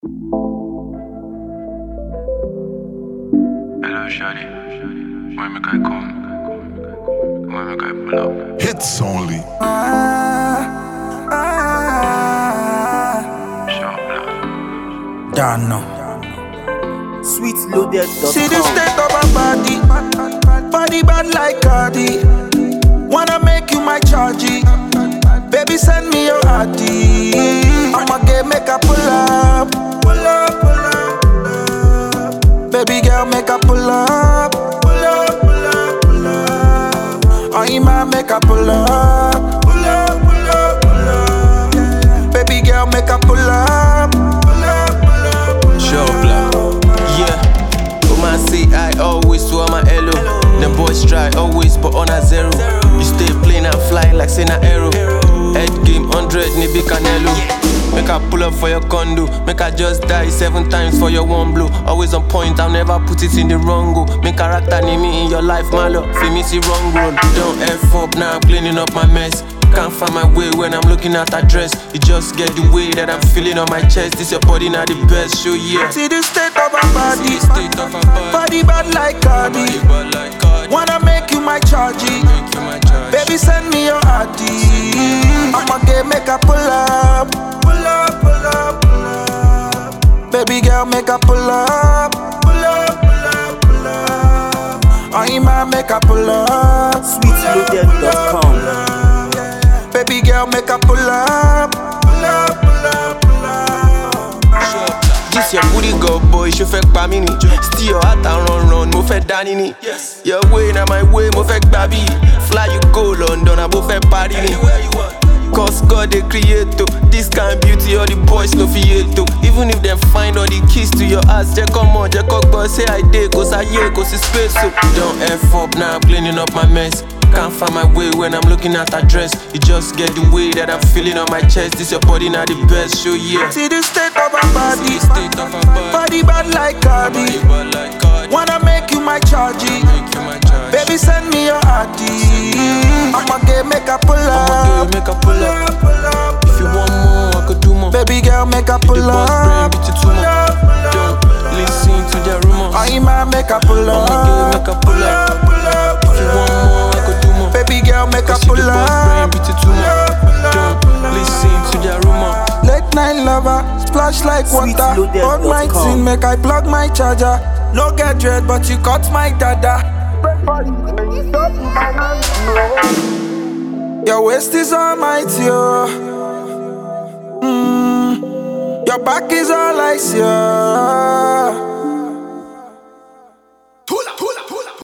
Hello, shawty. When make I come? When make I pull up? Hits only. Sharp blood. Dano. Sweetloaded.com. See the state of my body. Body bad like Cardi. Wanna make you my chargy. Baby, send me your ID. I'ma get make a pull up. Pull up, pull up, pull up. Baby girl, make a pull up. Pull up, pull up, pull up. I'm make a pull up. Pull up, pull up, pull up. Baby girl, make a pull up. Pull up, pull up, pull up. Sure, blood. Yeah. Woman say I always to my hello. Them boys try always, but on a zero. You stay playing and fly like say na arrow. Head game 100, Nibi Canelo. Make I pull up for your condo. Make I just die 7 times for your one blow. Always on point, I'll never put it in the wrong go. Make character name me in your life, my love. Feel me see wrong road. Don't F up, now I'm cleaning up my mess. Can't find my way when I'm looking at that dress. You just get the way that I'm feeling on my chest. This your body not the best, show yeah. See the state of my body. State of my body. Body bad like Cardi. Wanna make you my chargy. Baby, send me your ID. I'ma get make a pull up. Pull up, pull up, pull up. Baby girl, make a pull up. Pull up, pull up, pull up. I'ma make a pull up. Sweetloaded.com. Baby girl, make a pull up. Pull up, pull up, pull up. This your booty go boy, you fake pa mini. Steal your heart and run, mo fẹ́ dání ni. Your way na my way, mo fẹ́ gbàbí. Fly you go London, abo fẹ́ parí ni. Cause God the creator, this kind beauty all the boys no fit to. Even if them find all the keys to your ass, just come on, just cock boy say I did, cause I yeah, cause it's space so. Don't F up, now I'm cleaning up my mess. Can't find my way when I'm looking at that dress. You just get the way that I'm feeling on my chest. This your body not the best, show yeah. See the state of my body. State of my body. Body bad like Cardi. Wanna make you my chargy. Baby, send me your ID. I'ma get make a pull up. Make a pull up. Pull up. If you want more, I could do more. Baby girl, make a pull The boss up. brain beat you too much. Don't listen to their rumors. I'ma make a pull up. I'ma make a pull up. If you want more, I could do more. Baby girl, make a Cause pull the boss brain up. beat you too much. Don't listen to their rumors. Late night lover, splash like water. Sweetloaded.com. On my tin, make I plug my charger. No get dread, but you cut my dada. Your waist is almighty, oh. Your back is all I see, oh.